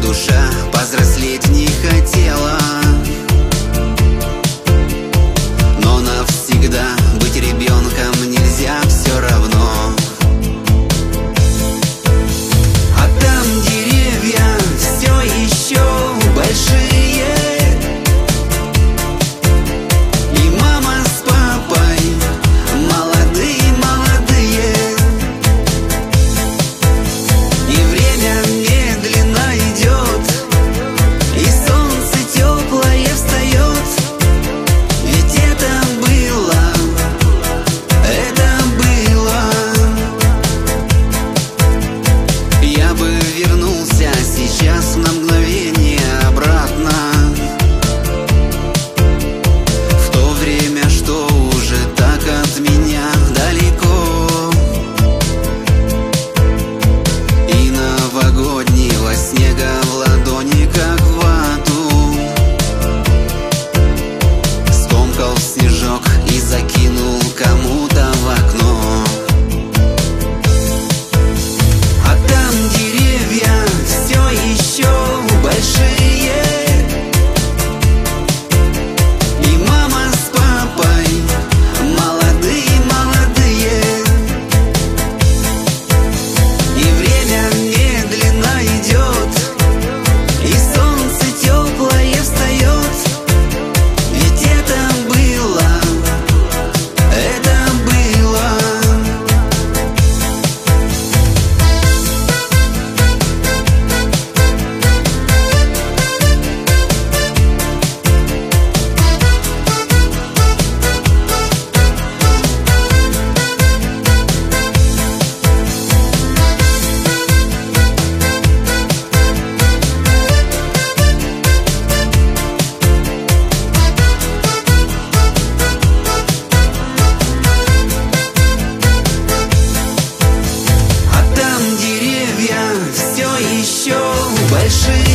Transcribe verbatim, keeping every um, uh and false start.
душа повзрослеть не хотела, но навсегда быть ребенком нельзя все равно. А там деревья все еще большие, и мама с папой молодые-молодые, и время медленно идет, и солнце теплое встает. Ведь это было, это было. Я бы вернулся сейчас на мгновение обратно, в то время, что уже так от меня далеко, и новогоднего снега в ладони как в вату скомкал снежок и закинул кому-то в окно. А там деревья все еще большие, и мама с папой молодые-молодые, и время медленно идет, и солнце теплое встает. Ведь это было, это было. А там деревья все еще большие,